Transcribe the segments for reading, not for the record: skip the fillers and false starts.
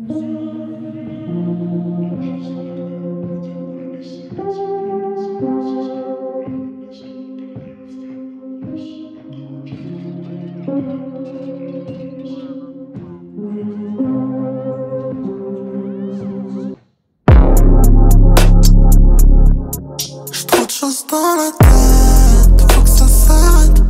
J'ai trop de choses dans la tête, faut que ça s'arrête.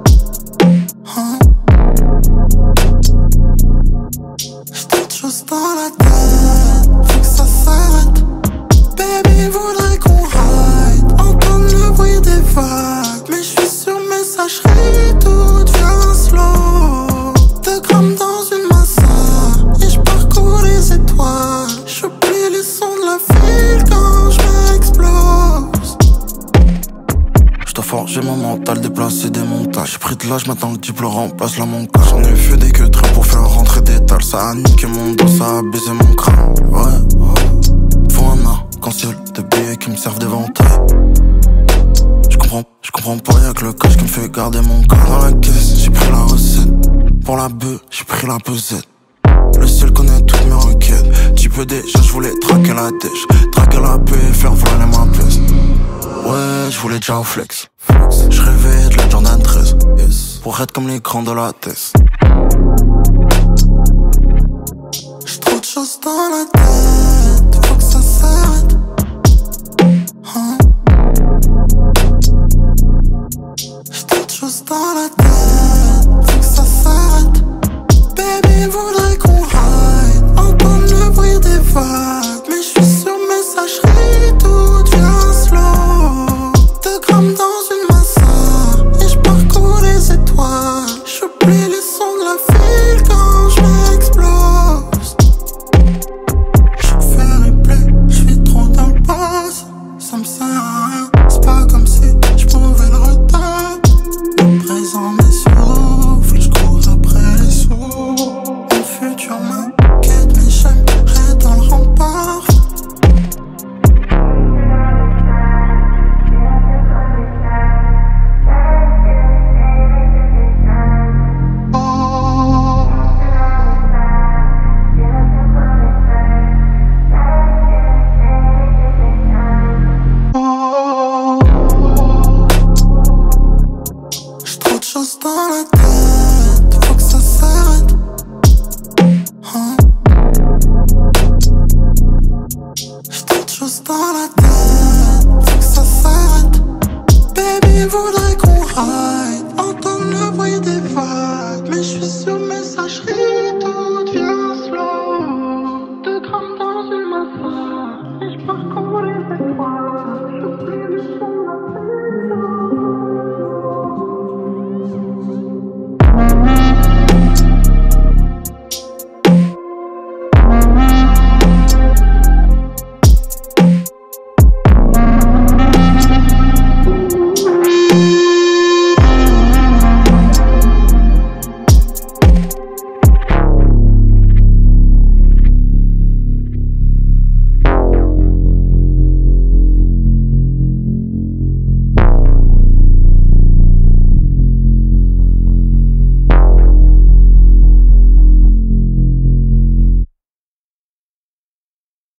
J'ai trop de choses dans la tête, faut que ça s'arrête. Baby voudrait qu'on ride, entendre le bruit des vagues. Mais j'suis sur messagerie, tout devient slow. 2 grammes dans une massa, et j'parcours les étoiles. J'oublie les sons de la ville quand j'm'explose. J'dois forger mon mental, déplacer des montagnes. J'ai pris de l'âge, maintenant le diplôme remplace la montagne. J'en ai fait des queues très pour faire rentrer des tales. Ça a niqué mon dos, ça a baisé mon crâne. Ouais, faut un arc-en-ciel de billets qui me servent d'éventail. J'comprends pas, y'a que le cash qui me fait garder mon corps. Dans la caisse, j'ai pris la recette. Pour la bœuf, j'ai pris la pesette. Le ciel connaît toutes mes requêtes. Tu peux déjà, j'voulais traquer la dèche. Traquer la paix et faire voler ma pièce. Ouais, j'voulais déjà au flex. J'rêvais de la Jordan 13, yes. Pour être comme les grands de la thèse. J'ai trop de choses dans la tête.